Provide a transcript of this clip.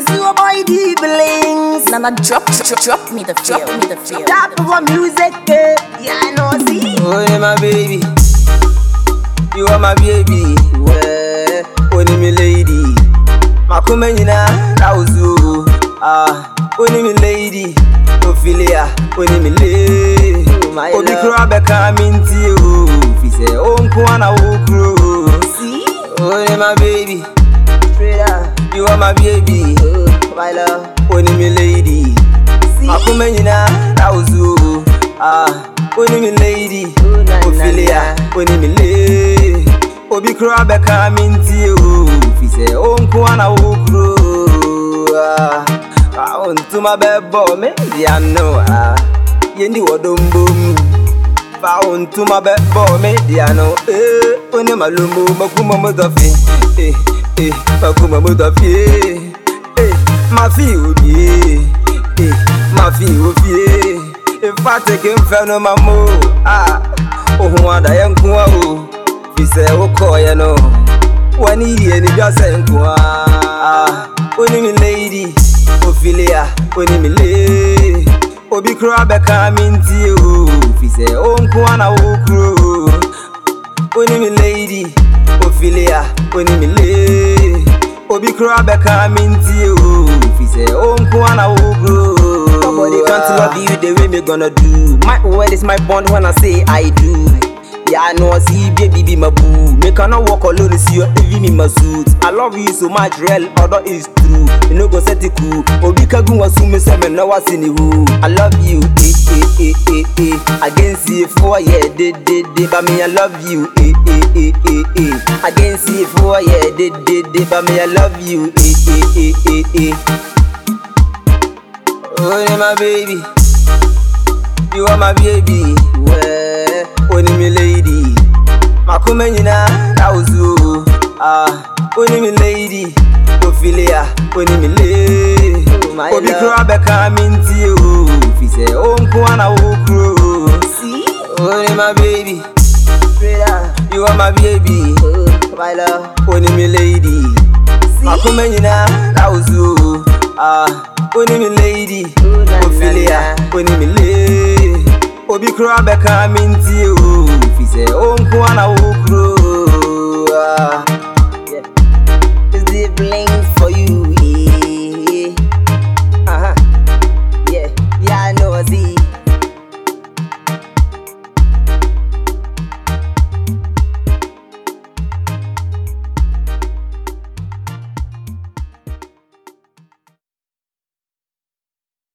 is your boy D Blings. Now drop me the feel. Drop for music, yeah, I know, see. Oh, my baby, you are my baby. Only me lady, my kumenina, Rauzu. Only me lady, Ophelia, only me lady. Obi Krabe coming to you. If he say, oh, Kwana Okro. See? Only my baby, you are my baby. My love, Only me lady, see. my kumenina, Rauzu. Only me lady, Ophelia, only me lady. Obi Krabe coming to you. If he say, oh, Kwana Okro. I want to my bed, boy, maybe I know. Yendi wadombo found to my bed, boy, maybe I know. When you malumbo, Makuma Mudafi, Makuma Mudafi, my fee would be, my fee would be. If I take him for no mamo, oh, what I am cool. He said, oh, call you know. One year, and he just ain't only me lady, Ophelia, only me lady. Obi Krabe coming to you. If he say, oh, Kwana Okro. Only me lady, Ophelia, only me lady. Obi Krabe coming to you. If he say, oh, Kwana Okro. Nobody can't love you the way me gonna do. My word is my bond when I say I do. Yeah, I know I see baby be my boo. Me cannot walk alone, see you even in my suit. I love you so much, real, although it's true. You know go set it cool. Obi kagu wasume se me now I see who. I love you, Against you for yeah, but me I love you, Against you for yeah, but me I love you, Oh, my baby, you are my baby. Only me lady, my kumenina, Rauzu. Only me lady, Ophelia, only me lady. Obi Krabe coming to you. If he say, oh, Kwana Okro. See? Only my baby, you are my baby. My love, Only me lady, my kumenina, Rauzu. Only me lady, Ophelia, only me lady. Obi Krabe coming to you. If he say, oh, Kwana Okro.